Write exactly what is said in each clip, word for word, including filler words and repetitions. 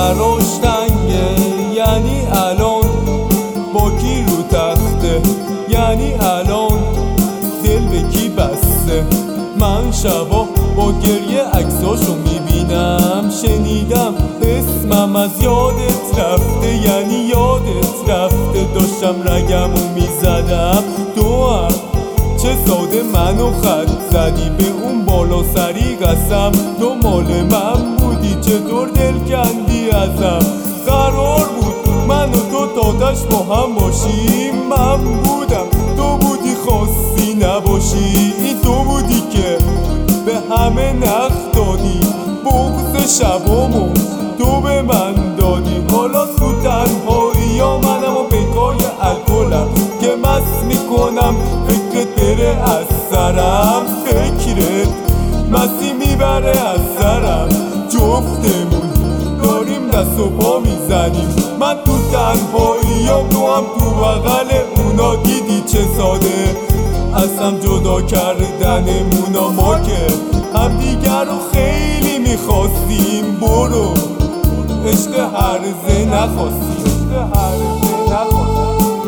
براش تنگه، یعنی الان با کی رو تخته، یعنی الان دل به کی بسته. من شبا با گریه عکساشو میبینم، شنیدم اسمم از یادت رفته، یعنی یادت رفته. داشتم رگمو میزدم، تو هم چه ساده منو خط زدی به اون بالا سری قسم. تو مال من بودی، چطور دل کندی ازم. قرار بود من و تو تاتش با هم باشیم، من بودم تو بودی خواستی نباشی. این تو بودی که به همه نخ دادی، بغض شبامو تو به من دادی. حالا تو تنهایی یا منم و بکای الکلم که مست میکنم، فکرت بره از سرم، فکرت مستی میبره از سرم. جفتمون داریم دست و پا میزنیم، من تو تنهایی یا تو هم تو بغل اونا. دیدی چه ساده از هم جدا کردنمونا، ما که هم دیگر رو خیلی میخواستیم. برو عشق هرزه نخواستیم، عشق هرزه نخواستیم.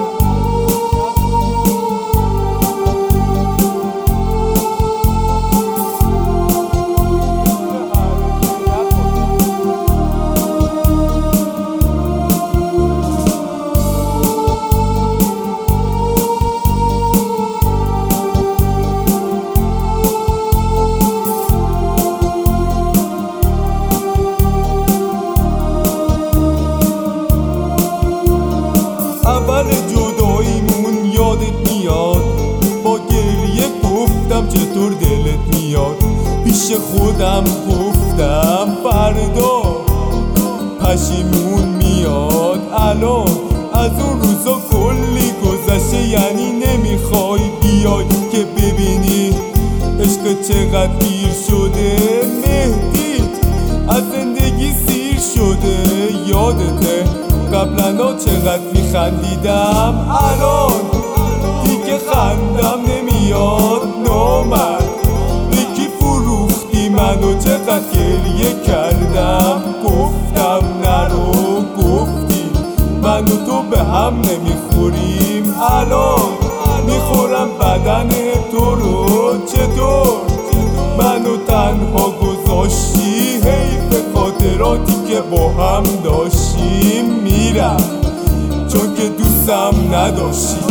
اول جداییمون یادت میاد، با گریه گفتم چطور دلت میاد. پیش خودم گفتم فردا پشیمون میاد. الان از اون روزا کلی گذشته، یعنی نمیخوای بیای که ببینی عشق چقدر دیر شده. مهدی از زندگی سیر شده، یادته قبلا چقدر میخندیدم، الان دیگه خندم نمیاد. نامرد یکی فروختی منو، چقدر گریه کردم. گفتم نرو، گفتی من و تو به هم نمیخوریم. الان میخورم بدن تو رو، چطور منو تنها گذاشتی. حیف خاطراتی که با هم داشتیم، میرم چون که دوستم نداشتی.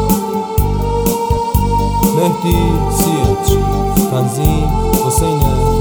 مهدی سی اچ تنظیم حسین